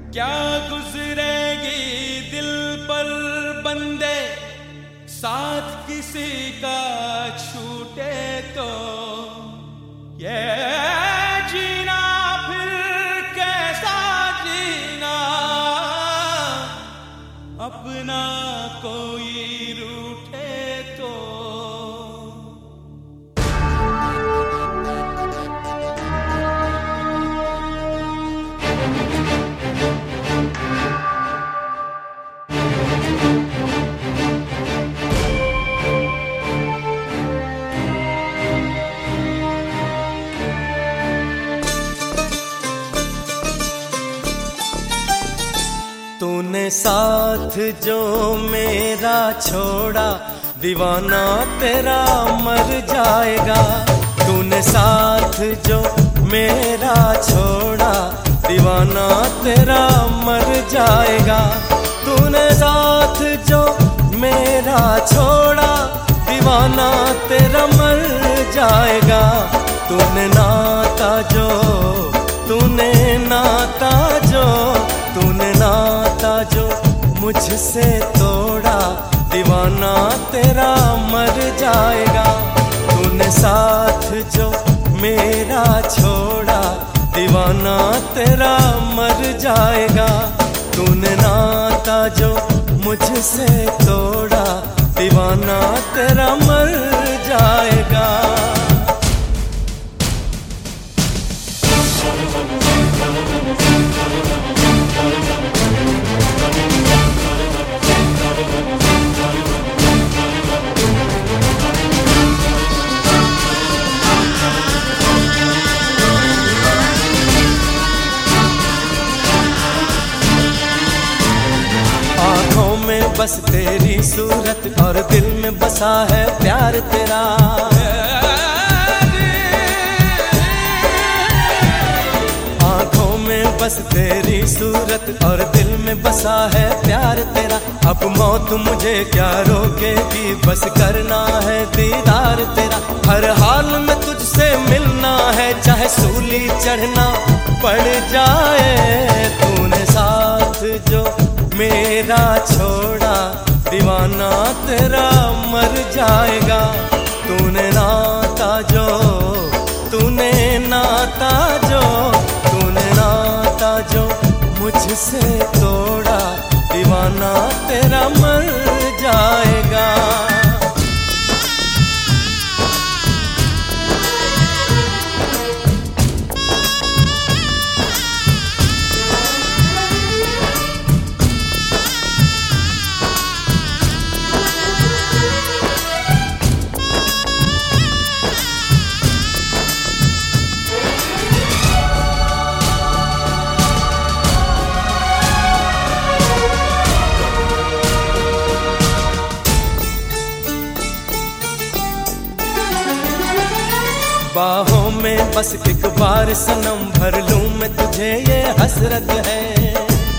क्या गुजरेगी दिल पर बंदे, साथ किसी का छूटे तो ये जीना फिर कैसा जीना, अपना कोई रूठे तो। तूने साथ जो मेरा छोड़ा, दीवाना तेरा मर जाएगा। तूने साथ जो मेरा छोड़ा, दीवाना तेरा मर जाएगा। तूने साथ जो मेरा छोड़ा, दीवाना तेरा मर जाएगा। तूने नाता जो तूने नाता जो तूने नाता जो मुझसे तोड़ा, दीवाना तेरा मर जाएगा। तूने साथ जो मेरा छोड़ा, दीवाना तेरा मर जाएगा। तूने नाता जो मुझसे तोड़ा, दीवाना तेरा मर जाएगा। आँखों में बस तेरी सूरत और दिल में बसा है प्यार तेरा। आँखों में बस तेरी सूरत और दिल में बसा है प्यार तेरा। अब मौत मुझे क्या रोकेगी, बस करना है दीदार तेरा। हर हाल में तुझसे मिलना है, चाहे सूली चढ़ना पड़ जाए। तूने साथ जो मेरा छोड़ा, दीवाना तेरा मर जाएगा। तूने नाता जो तूने नाता जो तूने नाता जो मुझसे तोड़ा, दीवाना तेरा मर जाएगा। बाहों में बस एक बार सनम भर लूं मैं तुझे, ये हसरत है।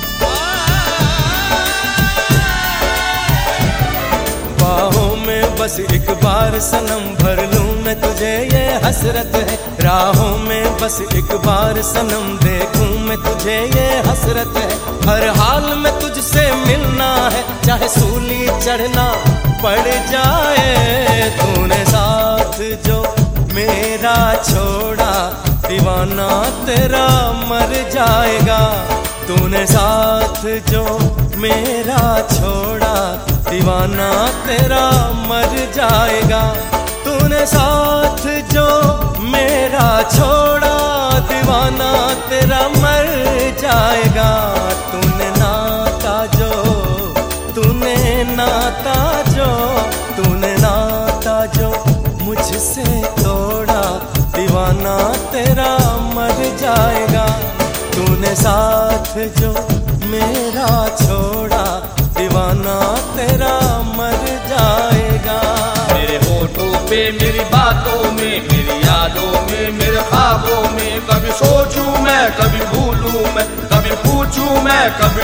बाहों में बस एक बार सनम भर लूं मैं तुझे, ये हसरत है। राहों में बस एक बार सनम देखूं मैं तुझे, ये हसरत है। हर हाल में तुझसे मिलना है, चाहे सूली चढ़ना पड़ जाए। तूने साथ जो मेरा छोड़ा, दीवाना तेरा मर जाएगा। तूने साथ जो मेरा छोड़ा, दीवाना तेरा मर जाएगा। तूने साथ जो मेरा छोड़ा, दीवाना तेरा मर जाएगा। तूने नाता जो तूने नाता जो तूने नाता जो मुझसे तोड़ा, दीवाना तेरा मर जाएगा। तूने साथ जो मेरा छोड़ा, दीवाना तेरा मर जाएगा। मेरे होठों पे, मेरी बातों में, मेरी यादों में, मेरे ख्वाबों में, कभी सोचूं मैं, कभी भूलूं मैं, कभी पूछूं मैं, कभी